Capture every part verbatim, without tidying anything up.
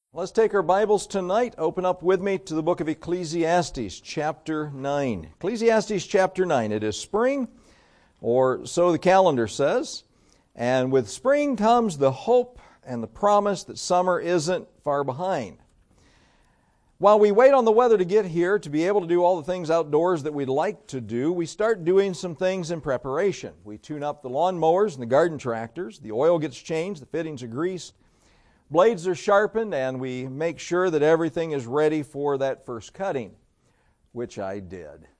Let's take our Bibles tonight. Open up with me to the book of Ecclesiastes, chapter nine. Ecclesiastes, chapter nine. It is spring, or so the calendar says. And with spring comes the hope and the promise that summer isn't far behind. While we wait on the weather to get here to be able to do all the things outdoors that we'd like to do, we start doing some things in preparation. We tune up the lawn mowers and the garden tractors. The oil gets changed, the fittings are greased. Blades are sharpened, and we make sure that everything is ready for that first cutting, which I did.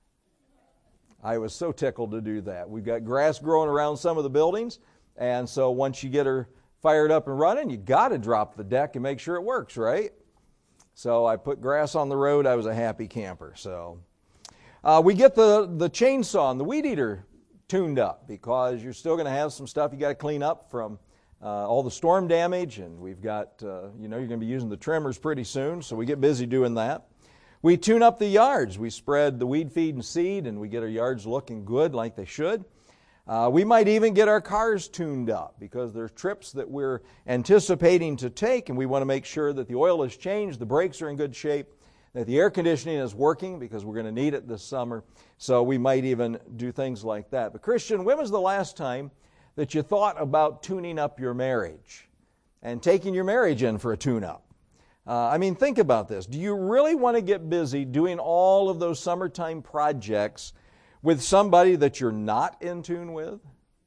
I was so tickled to do that. We've got grass growing around some of the buildings, and so once you get her fired up and running, you got to drop the deck and make sure it works, right? So I put grass on the road. I was a happy camper. So uh, we get the, the chainsaw and the weed eater tuned up because you're still going to have some stuff you got to clean up from Uh, all the storm damage, and we've got, uh, you know, you're going to be using the trimmers pretty soon, so we get busy doing that. We tune up the yards. We spread the weed feed and seed, and we get our yards looking good like they should. Uh, we might even get our cars tuned up because there's trips that we're anticipating to take, and we want to make sure that the oil is changed, the brakes are in good shape, that the air conditioning is working because we're going to need it this summer. So we might even do things like that. But Christian, when was the last time that you thought about tuning up your marriage and taking your marriage in for a tune-up? Uh, I mean, think about this. Do you really want to get busy doing all of those summertime projects with somebody that you're not in tune with?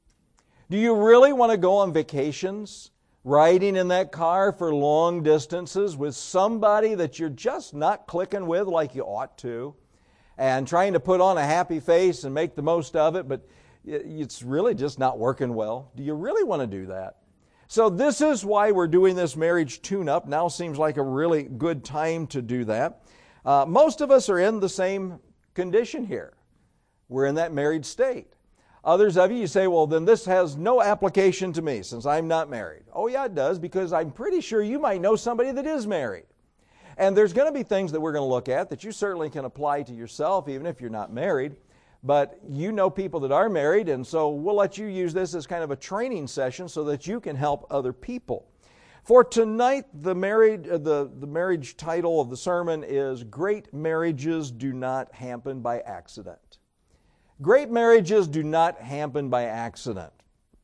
Do you really want to go on vacations, riding in that car for long distances with somebody that you're just not clicking with like you ought to, and trying to put on a happy face and make the most of it, but it's really just not working well? Do you really want to do that? So this is why we're doing this marriage tune-up. Now seems like a really good time to do that. Uh, most of us are in the same condition here. We're in that married state. Others of you, you say, well, then this has no application to me since I'm not married. Oh yeah, it does, because I'm pretty sure you might know somebody that is married. And there's going to be things that we're going to look at that you certainly can apply to yourself even if you're not married. But you know people that are married, and so we'll let you use this as kind of a training session so that you can help other people. For tonight, the married, uh, the, the marriage title of the sermon is Great Marriages Do Not Happen by Accident. Great marriages do not happen by accident.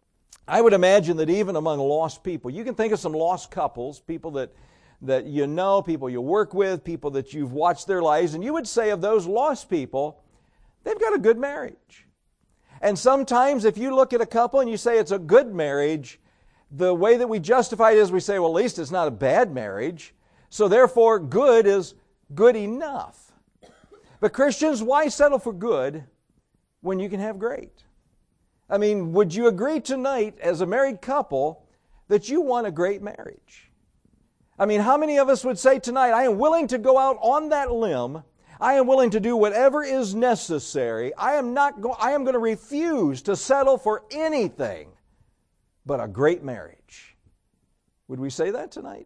I would imagine that even among lost people, you can think of some lost couples, people that, that you know, people you work with, people that you've watched their lives, and you would say of those lost people, they've got a good marriage. And sometimes if you look at a couple and you say it's a good marriage, the way that we justify it is we say, well, at least it's not a bad marriage, so therefore good is good enough. But Christians, why settle for good when you can have great? I mean, would you agree tonight as a married couple that you want a great marriage? I mean, how many of us would say tonight, I am willing to go out on that limb, I am willing to do whatever is necessary. I am not go- I am going to refuse to settle for anything but a great marriage. Would we say that tonight?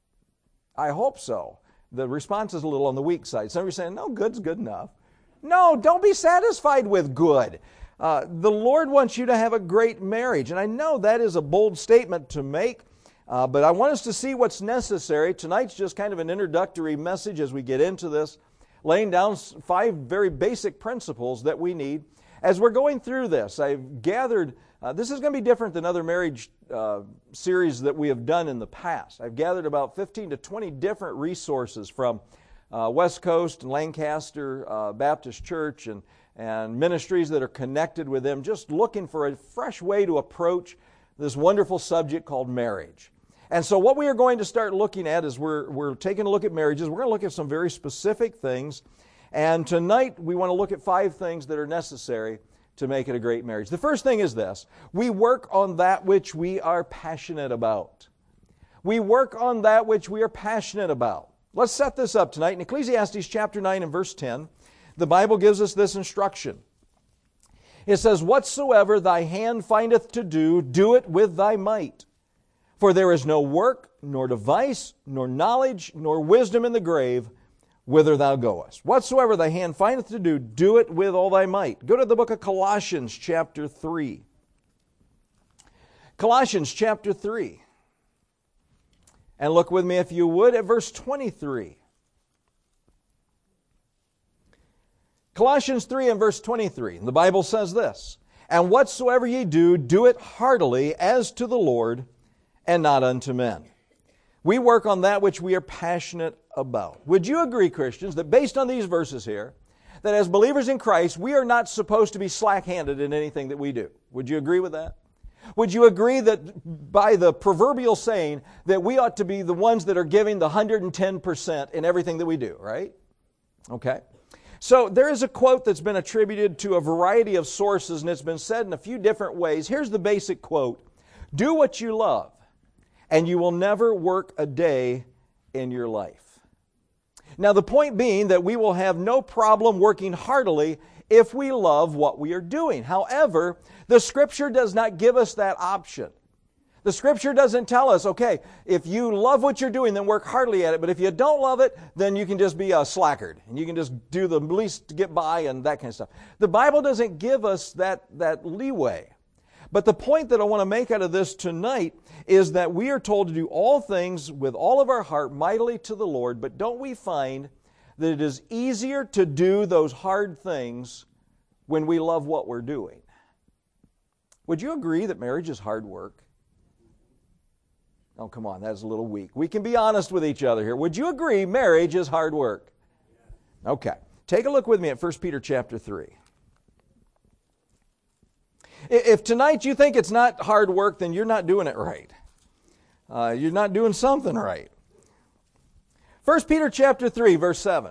I hope so. The response is a little on the weak side. Some of you are saying, no, good's good enough. No, don't be satisfied with good. Uh, the Lord wants you to have a great marriage. And I know that is a bold statement to make, uh, but I want us to see what's necessary. Tonight's just kind of an introductory message as we get into this, laying down five very basic principles that we need. As we're going through this, I've gathered, uh, this is going to be different than other marriage uh, series that we have done in the past. I've gathered about fifteen to twenty different resources from uh, West Coast and Lancaster uh, Baptist Church and, and ministries that are connected with them, just looking for a fresh way to approach this wonderful subject called marriage. And so what we are going to start looking at is we're, we're taking a look at marriages. We're going to look at some very specific things. And tonight we want to look at five things that are necessary to make it a great marriage. The first thing is this. We work on that which we are passionate about. We work on that which we are passionate about. Let's set this up tonight. In Ecclesiastes chapter nine and verse ten, the Bible gives us this instruction. It says, whatsoever thy hand findeth to do, do it with thy might. For there is no work, nor device, nor knowledge, nor wisdom in the grave, whither thou goest. Whatsoever thy hand findeth to do, do it with all thy might. Go to the book of Colossians chapter three. Colossians chapter three. And look with me, if you would, at verse twenty-three. Colossians three and verse twenty-three. The Bible says this, "And whatsoever ye do, do it heartily as to the Lord, and not unto men." We work on that which we are passionate about. Would you agree, Christians, that based on these verses here, that as believers in Christ, we are not supposed to be slack-handed in anything that we do? Would you agree with that? Would you agree that by the proverbial saying that we ought to be the ones that are giving the one hundred ten percent in everything that we do, right? Okay. So there is a quote that's been attributed to a variety of sources, and it's been said in a few different ways. Here's the basic quote: "Do what you love, and you will never work a day in your life." Now, the point being that we will have no problem working heartily if we love what we are doing. However, the Scripture does not give us that option. The Scripture doesn't tell us, okay, if you love what you're doing, then work heartily at it. But if you don't love it, then you can just be a slackard. And you can just do the least to get by and that kind of stuff. The Bible doesn't give us that, that leeway. But the point that I want to make out of this tonight is that we are told to do all things with all of our heart, mightily to the Lord. But don't we find that it is easier to do those hard things when we love what we're doing? Would you agree that marriage is hard work? Oh, come on, that's a little weak. We can be honest with each other here. Would you agree marriage is hard work? Okay. Take a look with me at First Peter chapter three. If tonight you think it's not hard work, then you're not doing it right. Uh, you're not doing something right. First Peter chapter three, verse seven.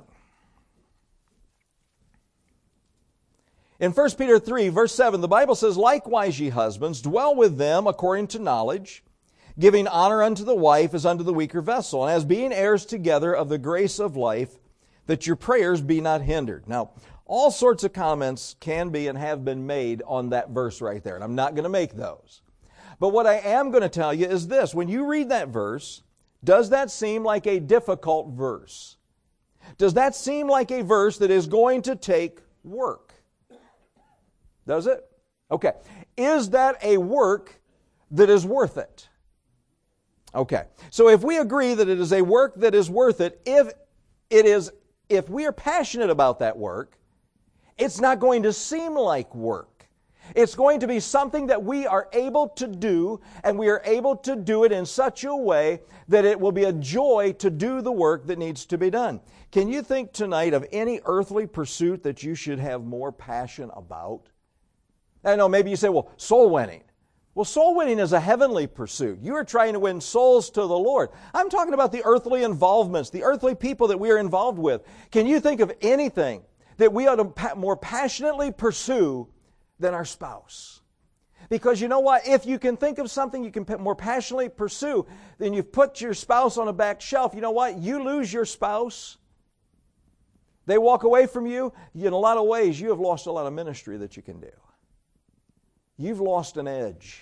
In First Peter three, verse seven, the Bible says, "Likewise, ye husbands, dwell with them according to knowledge, giving honor unto the wife as unto the weaker vessel, and as being heirs together of the grace of life, that your prayers be not hindered." Now, all sorts of comments can be and have been made on that verse right there, and I'm not going to make those. But what I am going to tell you is this: when you read that verse, does that seem like a difficult verse? Does that seem like a verse that is going to take work? Does it? Okay. Is that a work that is worth it? Okay. So if we agree that it is a work that is worth it, if it is, if we are passionate about that work, it's not going to seem like work. It's going to be something that we are able to do, and we are able to do it in such a way that it will be a joy to do the work that needs to be done. Can you think tonight of any earthly pursuit that you should have more passion about? I know maybe you say, well, soul winning. Well, soul winning is a heavenly pursuit. You are trying to win souls to the Lord. I'm talking about the earthly involvements, the earthly people that we are involved with. Can you think of anything that we ought to pa- more passionately pursue than our spouse? Because you know what? If you can think of something you can more passionately pursue, then you've put your spouse on a back shelf. You know what? You lose your spouse. They walk away from you. In a lot of ways, you have lost a lot of ministry that you can do. You've lost an edge.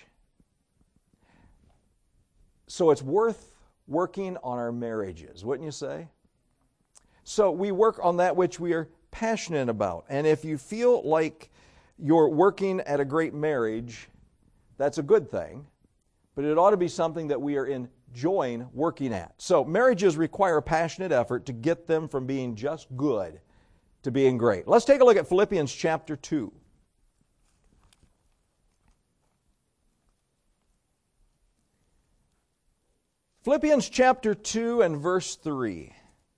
So it's worth working on our marriages, wouldn't you say? So we work on that which we are passionate about. And if you feel like you're working at a great marriage, that's a good thing. But it ought to be something that we are enjoying working at. So marriages require a passionate effort to get them from being just good to being great. Let's take a look at Philippians chapter two. Philippians chapter two and verse three.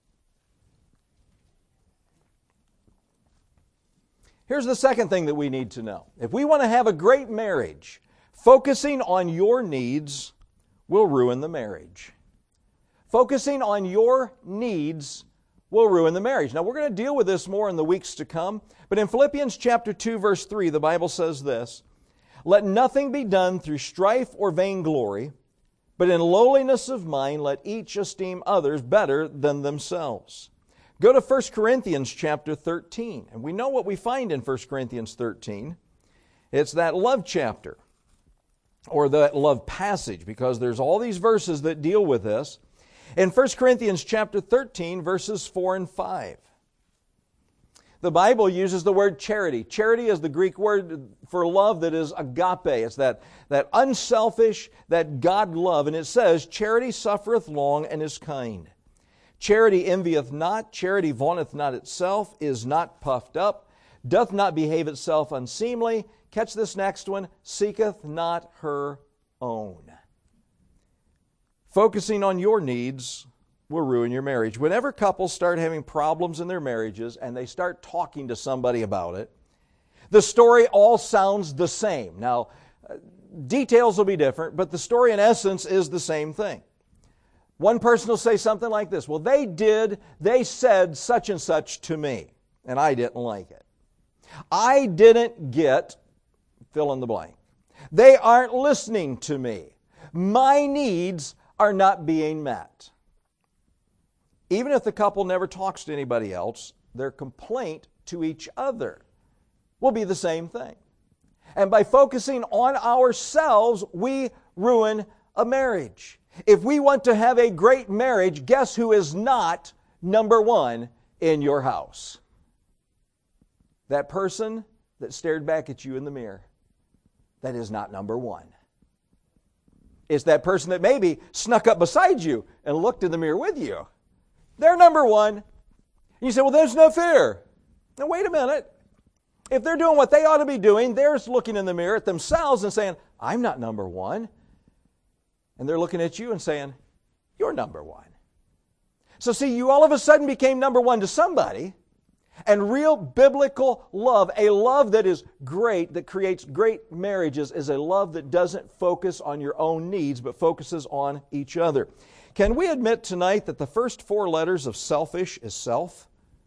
Here's the second thing that we need to know. If we want to have a great marriage, focusing on your needs will ruin the marriage. Focusing on your needs will ruin the marriage. Now, we're going to deal with this more in the weeks to come, but in Philippians chapter two, verse three, the Bible says this: "Let nothing be done through strife or vainglory, but in lowliness of mind let each esteem others better than themselves." Go to First Corinthians chapter thirteen, and we know what we find in First Corinthians thirteen. It's that love chapter, or that love passage, because there's all these verses that deal with this. In First Corinthians chapter thirteen, verses four and five, The Bible uses the word charity. Charity is the Greek word for love that is agape. It's that, that unselfish, that God love. And it says, charity suffereth long and is kind. Charity envieth not, charity vaunteth not itself, is not puffed up, doth not behave itself unseemly. Catch this next one, seeketh not her own. Focusing on your needs will ruin your marriage. Whenever couples start having problems in their marriages and they start talking to somebody about it, the story all sounds the same. Now, details will be different, but the story in essence is the same thing. One person will say something like this, well, they did, they said such and such to me, and I didn't like it. I didn't get, fill in the blank. They aren't listening to me. My needs are not being met. Even if the couple never talks to anybody else, their complaint to each other will be the same thing. And by focusing on ourselves, we ruin a marriage. If we want to have a great marriage, guess who is not number one in your house? That person that stared back at you in the mirror. That is not number one. It's that person that maybe snuck up beside you and looked in the mirror with you. They're number one. And you say, well, that's not fair. Now, wait a minute. If they're doing what they ought to be doing, they're looking in the mirror at themselves and saying, I'm not number one. And they're looking at you and saying, you're number one. So see, you all of a sudden became number one to somebody. And real biblical love, a love that is great, that creates great marriages, is a love that doesn't focus on your own needs, but focuses on each other. Can we admit tonight that the first four letters of selfish is self?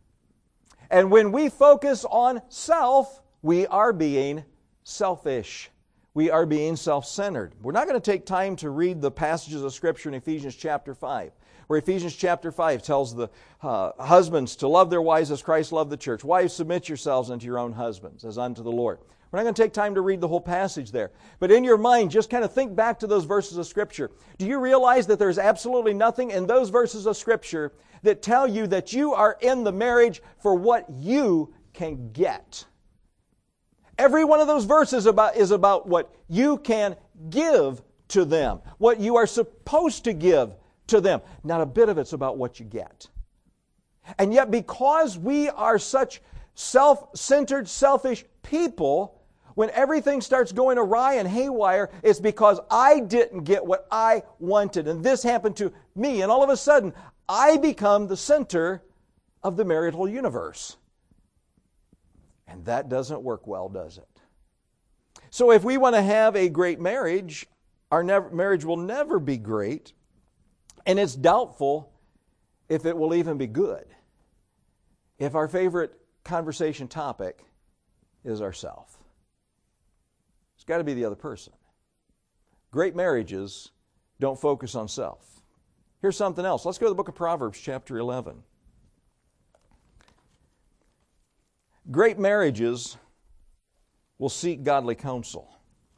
And when we focus on self, we are being selfish. We are being self-centered. We're not going to take time to read the passages of Scripture in Ephesians chapter five, where Ephesians chapter five tells the uh, husbands to love their wives as Christ loved the church. Wives, submit yourselves unto your own husbands as unto the Lord. We're not going to take time to read the whole passage there. But in your mind, just kind of think back to those verses of Scripture. Do you realize that there's absolutely nothing in those verses of Scripture that tell you that you are in the marriage for what you can get? Every one of those verses about, is about what you can give to them, what you are supposed to give to them. Not a bit of it's about what you get. And yet, because we are such self-centered, selfish people, when everything starts going awry and haywire, it's because I didn't get what I wanted. And this happened to me. And all of a sudden, I become the center of the marital universe. And that doesn't work well, does it? So if we want to have a great marriage, our never, marriage will never be great. And it's doubtful if it will even be good. If our favorite conversation topic is ourself. It's got to be the other person. Great marriages don't focus on self. Here's something else. Let's go to the book of Proverbs, chapter eleven. Great marriages will seek godly counsel.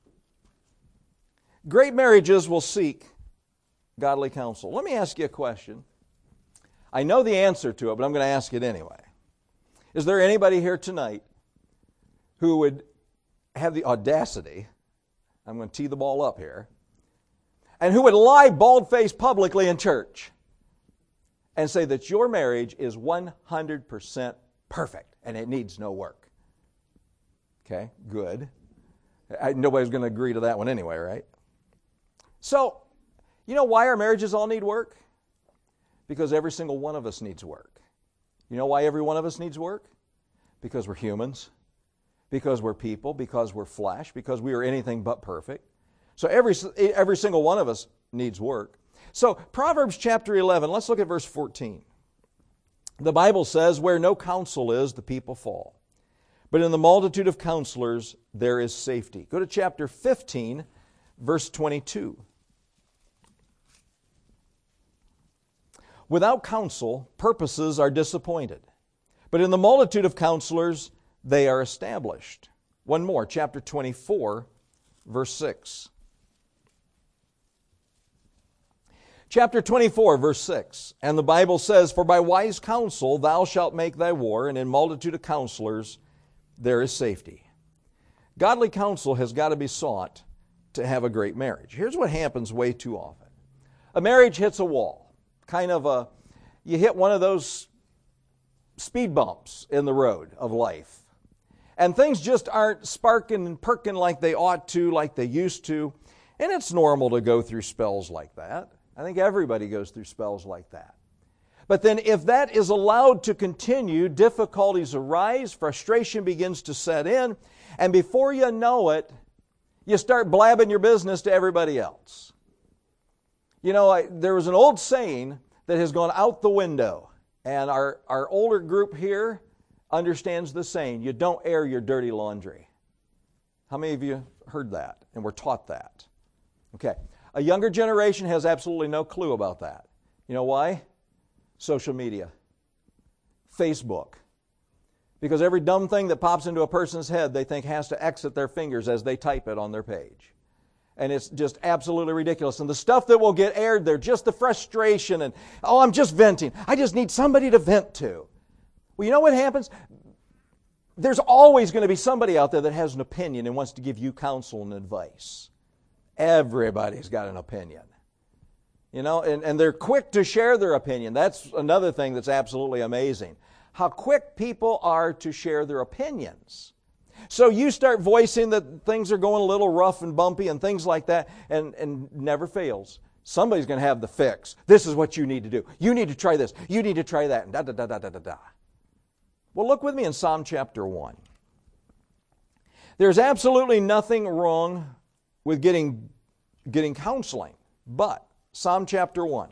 Great marriages will seek godly counsel. Let me ask you a question. I know the answer to it, but I'm going to ask it anyway. Is there anybody here tonight who would have the audacity, I'm going to tee the ball up here, and who would lie bald-faced publicly in church and say that your marriage is one hundred percent perfect and it needs no work? Okay, good. I, nobody's going to agree to that one anyway, right? So, you know why our marriages all need work? Because every single one of us needs work. You know why every one of us needs work? Because we're humans. Because we're people. Because we're flesh. Because we are anything but perfect. So every, every single one of us needs work. So Proverbs chapter eleven, let's look at verse fourteen. The Bible says, where no counsel is, the people fall. But in the multitude of counselors, there is safety. Go to chapter fifteen, verse twenty-two. Without counsel, purposes are disappointed. But in the multitude of counselors, they are established. One more, chapter twenty-four, verse six. Chapter twenty-four, verse six. And the Bible says, "For by wise counsel thou shalt make thy war, and in multitude of counselors there is safety." Godly counsel has got to be sought to have a great marriage. Here's what happens way too often. A marriage hits a wall. Kind of a, you hit one of those speed bumps in the road of life. And things just aren't sparking and perking like they ought to, like they used to. And it's normal to go through spells like that. I think everybody goes through spells like that. But then if that is allowed to continue, difficulties arise, frustration begins to set in, and before you know it, you start blabbing your business to everybody else. You know, I, there was an old saying that has gone out the window, and our, our older group here understands the saying, you don't air your dirty laundry. How many of you heard that and were taught that? Okay. A younger generation has absolutely no clue about that. You know why? Social media. Facebook. Because every dumb thing that pops into a person's head they think has to exit their fingers as they type it on their page. And it's just absolutely ridiculous. And the stuff that will get aired there, just the frustration and, oh, I'm just venting. I just need somebody to vent to. Well, you know what happens? There's always going to be somebody out there that has an opinion and wants to give you counsel and advice. Everybody's got an opinion. You know, and, and they're quick to share their opinion. That's another thing that's absolutely amazing. How quick people are to share their opinions. So you start voicing that things are going a little rough and bumpy and things like that, and, and never fails. Somebody's going to have the fix. This is what you need to do. You need to try this. You need to try that. And da da da da da da da. Well, look with me in Psalm chapter one. There's absolutely nothing wrong with getting, getting counseling, but Psalm chapter one.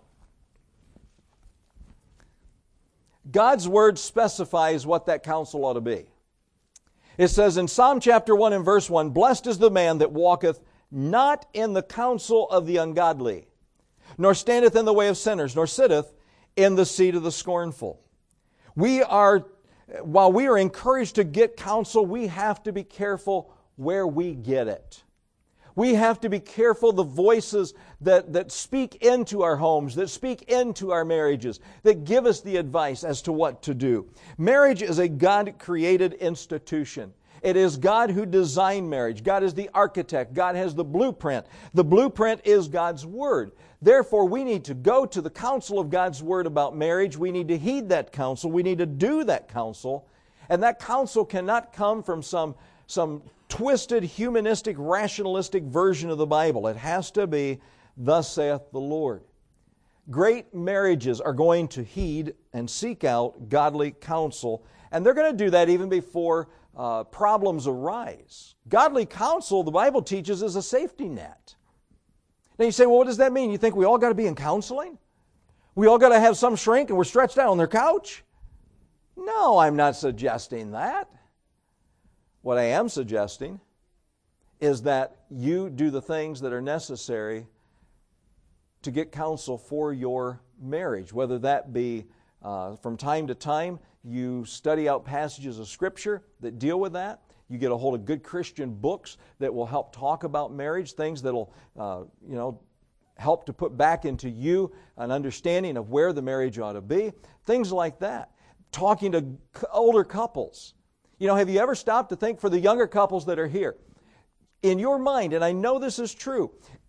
God's Word specifies what that counsel ought to be. It says in Psalm chapter one and verse one, "Blessed is the man that walketh not in the counsel of the ungodly, nor standeth in the way of sinners, nor sitteth in the seat of the scornful." We are, while we are encouraged to get counsel, we have to be careful where we get it. We have to be careful the voices that, that speak into our homes, that speak into our marriages, that give us the advice as to what to do. Marriage is a God-created institution. It is God who designed marriage. God is the architect. God has the blueprint. The blueprint is God's Word. Therefore, we need to go to the counsel of God's Word about marriage. We need to heed that counsel. We need to do that counsel. And that counsel cannot come from some, some twisted, humanistic, rationalistic version of the Bible. It has to be, "Thus saith the Lord." Great marriages are going to heed and seek out godly counsel, and they're going to do that even before uh, problems arise. Godly counsel, the Bible teaches, is a safety net. Now you say, well, what does that mean? You think we all got to be in counseling? We all got to have some shrink and we're stretched out on their couch? No, I'm not suggesting that. What I am suggesting is that you do the things that are necessary to get counsel for your marriage, whether that be uh, from time to time you study out passages of Scripture that deal with that. You get a hold of good Christian books that will help talk about marriage, things that will uh, you know, help to put back into you an understanding of where the marriage ought to be, things like that. Talking to older couples. You know, have you ever stopped to think, for the younger couples that are here, in your mind, and I know this is true,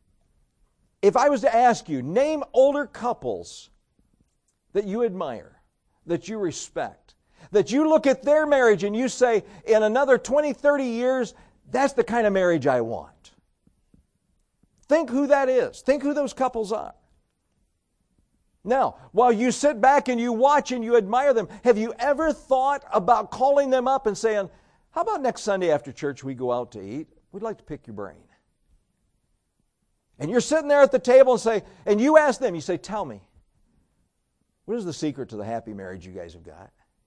if I was to ask you, name older couples that you admire, that you respect, that you look at their marriage and you say, in another twenty, thirty years, that's the kind of marriage I want. Think who that is. Think who those couples are. Now, while you sit back and you watch and you admire them, have you ever thought about calling them up and saying, how about next Sunday after church we go out to eat? We'd like to pick your brain. And you're sitting there at the table and say, and you ask them, you say, tell me, what is the secret to the happy marriage you guys have got?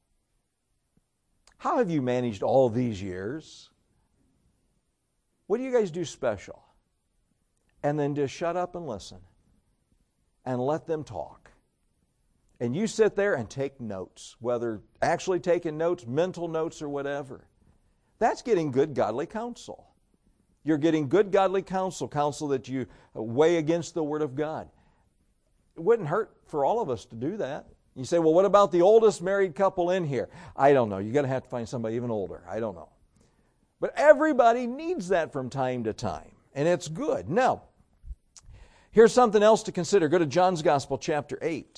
How have you managed all these years? What do you guys do special? And then just shut up and listen and let them talk. And you sit there and take notes, whether actually taking notes, mental notes, or whatever. That's getting good godly counsel. You're getting good godly counsel, counsel that you weigh against the Word of God. it wouldn't hurt for all of us to do that. You say, well, what about the oldest married couple in here? I don't know. You're going to have to find somebody even older. I don't know. But everybody needs that from time to time, and it's good. Now, here's something else to consider. Go to John's Gospel, chapter eight.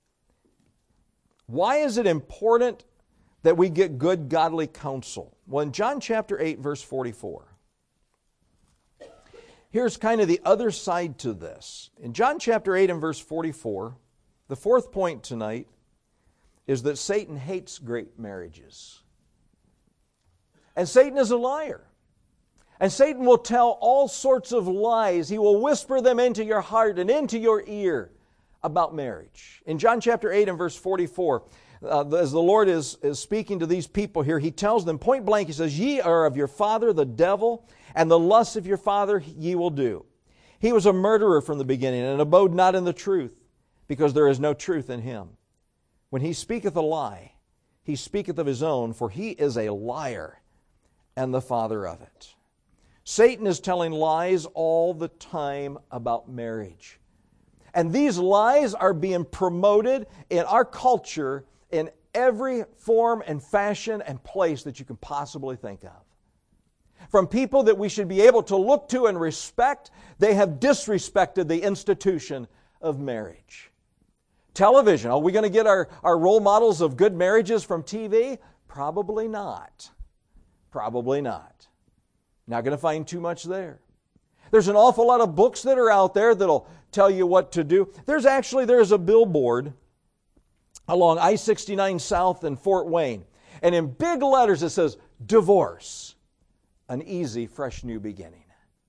Why is it important that we get good, godly counsel? Well, in John chapter eight, verse forty-four, here's kind of the other side to this. In John chapter eight and verse forty-four, the fourth point tonight is that Satan hates great marriages. And Satan is a liar. And Satan will tell all sorts of lies. He will whisper them into your heart and into your ear about marriage. In John chapter eight and verse forty-four, uh, as the Lord is, is speaking to these people here, He tells them point blank, He says, "Ye are of your father the devil, and the lusts of your father ye will do. He was a murderer from the beginning, and abode not in the truth, because there is no truth in him. When he speaketh a lie, he speaketh of his own, for he is a liar, and the father of it." Satan is telling lies all the time about marriage. And these lies are being promoted in our culture in every form and fashion and place that you can possibly think of. From people that we should be able to look to and respect, they have disrespected the institution of marriage. Television, are we going to get our, our role models of good marriages from T V? Probably not. Probably not. Not going to find too much there. There's an awful lot of books that are out there that'll tell you what to do. There's actually, there's a billboard along I sixty-nine South in Fort Wayne. And in big letters it says, "Divorce, an easy, fresh new beginning."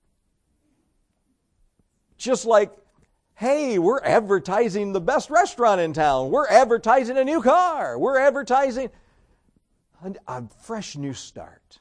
Just like, hey, we're advertising the best restaurant in town. We're advertising a new car. We're advertising a, a fresh new start.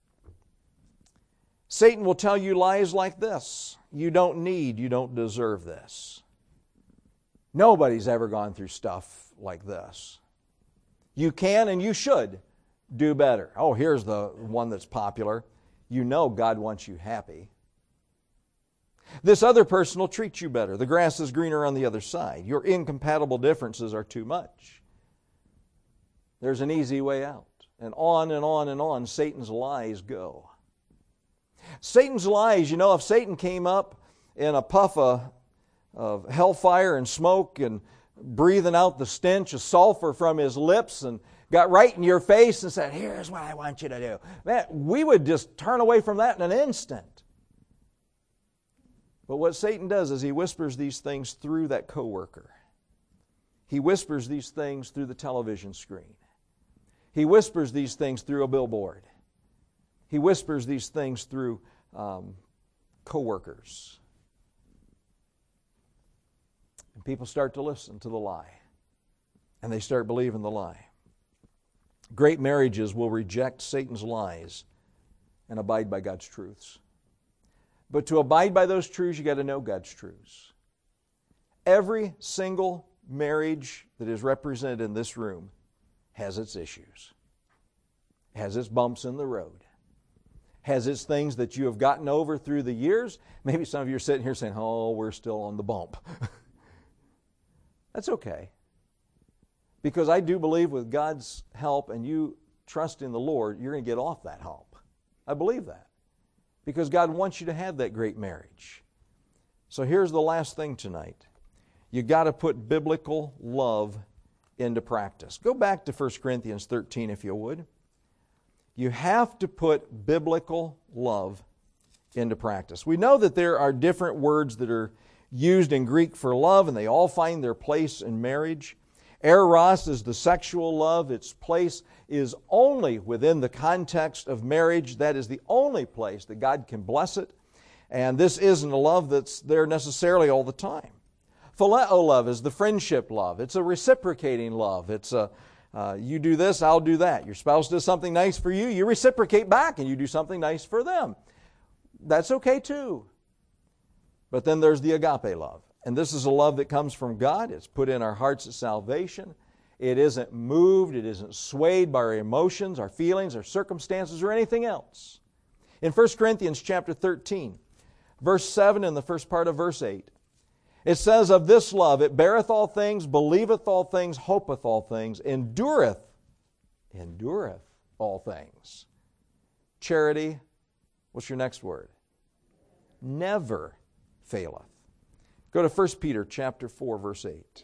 Satan will tell you lies like this. You don't need, you don't deserve this. Nobody's ever gone through stuff like this. You can and you should do better. Oh, here's the one that's popular. You know God wants you happy. This other person will treat you better. The grass is greener on the other side. Your incompatible differences are too much. There's an easy way out. And on and on and on Satan's lies go. Satan's lies, you know, if Satan came up in a puff of, of hellfire and smoke and breathing out the stench of sulfur from his lips and got right in your face and said, "Here's what I want you to do," man, we would just turn away from that in an instant. But what Satan does is he whispers these things through that coworker. He whispers these things through the television screen. He whispers these things through a billboard. He whispers these things through um, coworkers. And people start to listen to the lie. And they start believing the lie. Great marriages will reject Satan's lies and abide by God's truths. But to abide by those truths, you got to know God's truths. Every single marriage that is represented in this room has its issues, has its bumps in the road, has its things that you have gotten over through the years. Maybe some of you are sitting here saying, "Oh, we're still on the bump." That's okay. Because I do believe with God's help and you trust in the Lord, you're going to get off that hump. I believe that. Because God wants you to have that great marriage. So here's the last thing tonight. You got to put biblical love into practice. Go back to First Corinthians thirteen if you would. You have to put biblical love into practice. We know that there are different words that are used in Greek for love, and they all find their place in marriage. Eros is the sexual love. Its place is only within the context of marriage. That is the only place that God can bless it. And this isn't a love that's there necessarily all the time. Phileo love is the friendship love. It's a reciprocating love. It's a uh, you do this, I'll do that. Your spouse does something nice for you, you reciprocate back and you do something nice for them. That's okay too. But then there's the agape love. And this is a love that comes from God. It's put in our hearts at salvation. It isn't moved. It isn't swayed by our emotions, our feelings, our circumstances, or anything else. In First Corinthians chapter thirteen, verse seven and the first part of verse eight, It says of this love, it beareth all things, believeth all things, hopeth all things, endureth, endureth all things. Charity, what's your next word? Never faileth. Go to First Peter chapter four, verse eight.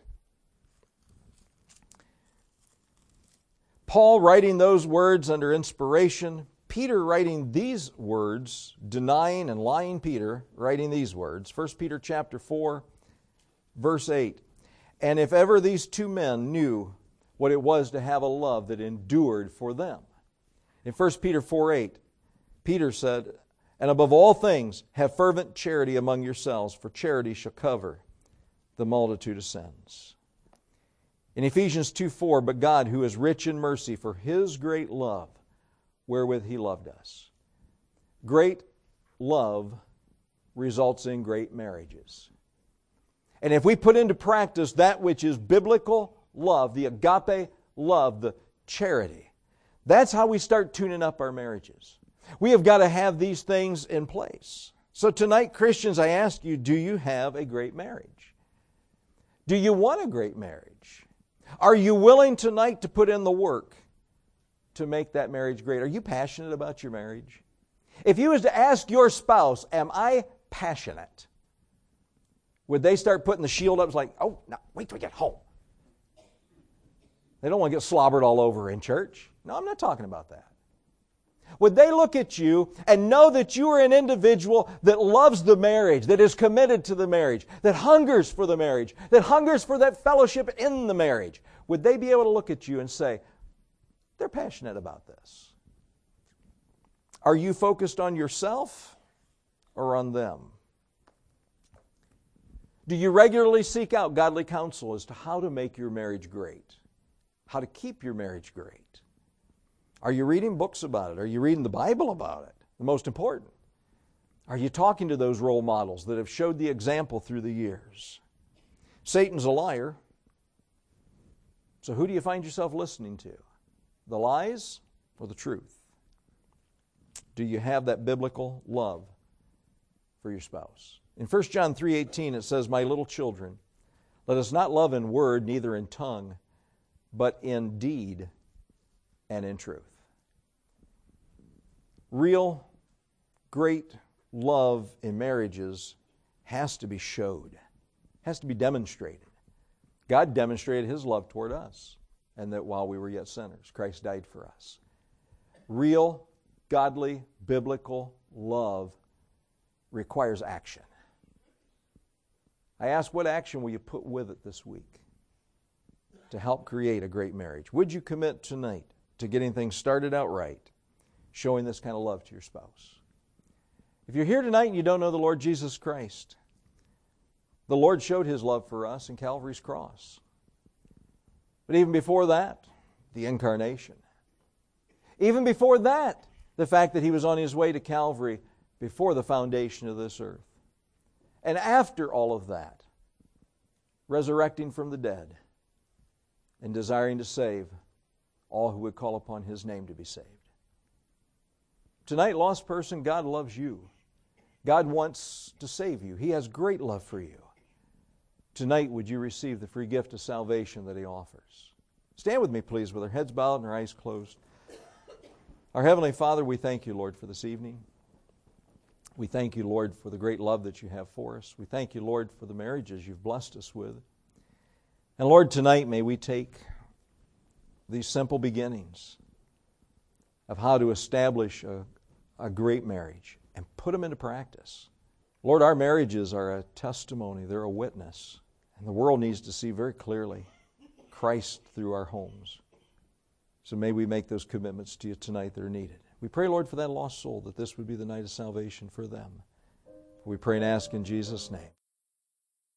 Paul writing those words under inspiration, Peter writing these words, denying and lying Peter, writing these words. First Peter chapter four, verse eight. And if ever these two men knew what it was to have a love that endured for them. In First Peter four eight, Peter said, and above all things, have fervent charity among yourselves, for charity shall cover the multitude of sins. In Ephesians two four, but God, who is rich in mercy, for His great love, wherewith He loved us. Great love results in great marriages. And if we put into practice that which is biblical love, the agape love, the charity, that's how we start tuning up our marriages. We have got to have these things in place. So tonight, Christians, I ask you, do you have a great marriage? Do you want a great marriage? Are you willing tonight to put in the work to make that marriage great? Are you passionate about your marriage? If you was to ask your spouse, am I passionate? Would they start putting the shield up? It's like, oh, no, wait till we get home. They don't want to get slobbered all over in church. No, I'm not talking about that. Would they look at you and know that you are an individual that loves the marriage, that is committed to the marriage, that hungers for the marriage, that hungers for that fellowship in the marriage? Would they be able to look at you and say, they're passionate about this? Are you focused on yourself or on them? Do you regularly seek out godly counsel as to how to make your marriage great? How to keep your marriage great? Are you reading books about it? Are you reading the Bible about it? The most important. Are you talking to those role models that have showed the example through the years? Satan's a liar. So who do you find yourself listening to? The lies or the truth? Do you have that biblical love for your spouse? In First John three eighteen it says, my little children, let us not love in word, neither in tongue, but in deed and in truth. Real, great love in marriages has to be showed, has to be demonstrated. God demonstrated His love toward us, and that while we were yet sinners, Christ died for us. Real, godly, biblical love requires action. I ask, what action will you put with it this week to help create a great marriage? Would you commit tonight to getting things started out right, showing this kind of love to your spouse? If you're here tonight and you don't know the Lord Jesus Christ, the Lord showed His love for us in Calvary's cross. But even before that, the incarnation. Even before that, the fact that He was on His way to Calvary before the foundation of this earth. And after all of that, resurrecting from the dead and desiring to save all who would call upon His name to be saved. Tonight, lost person, God loves you. God wants to save you. He has great love for you. Tonight, would you receive the free gift of salvation that He offers? Stand with me, please, with our heads bowed and our eyes closed. Our Heavenly Father, we thank You, Lord, for this evening. We thank You, Lord, for the great love that You have for us. We thank You, Lord, for the marriages You've blessed us with. And Lord, tonight may we take these simple beginnings of how to establish a, a great marriage and put them into practice. Lord, our marriages are a testimony, they're a witness, and the world needs to see very clearly Christ through our homes. So may we make those commitments to You tonight that are needed. We pray, Lord, for that lost soul, that this would be the night of salvation for them. We pray and ask in Jesus' name.